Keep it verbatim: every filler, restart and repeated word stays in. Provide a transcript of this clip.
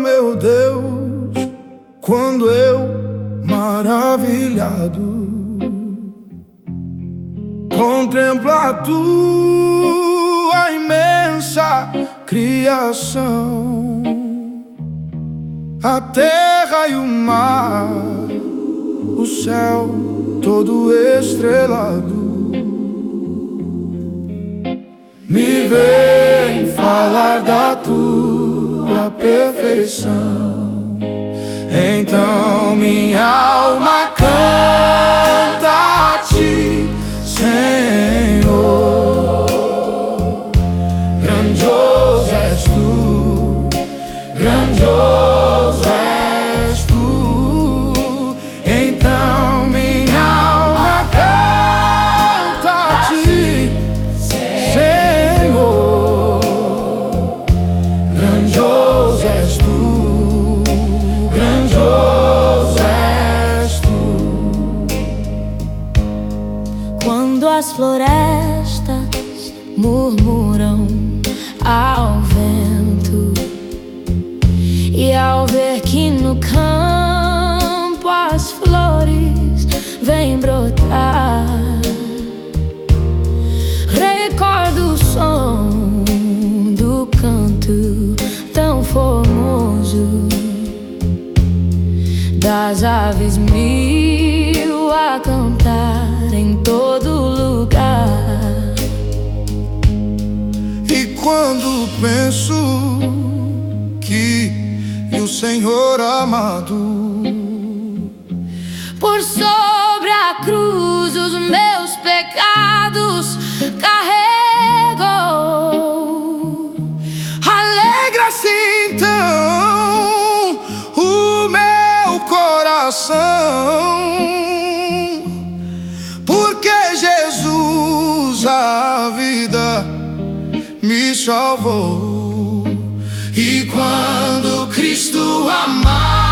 meu Deus, quando eu, maravilhado, contemplo a tua imensa criação, a terra e o mar, o céu todo estrelado. Me vem falar da tua perfeição, então minha alma canta a ti, Senhor. Grandioso és tu, grandioso és tu, então minha alma canta a ti, Senhor. Grandioso és tu, grandioso és tu. Quando as florestas murmuram ao vento, e ao ver que no campo as flores vêm brotar, recordo o som do canto tão formoso das aves mil a cantar em todo lugar. E quando penso que o Senhor amado Por sobre a cruz os meus pecados carregou, alegra-se então o meu coração, porque Jesus a vida me salvou. E quando Cristo amar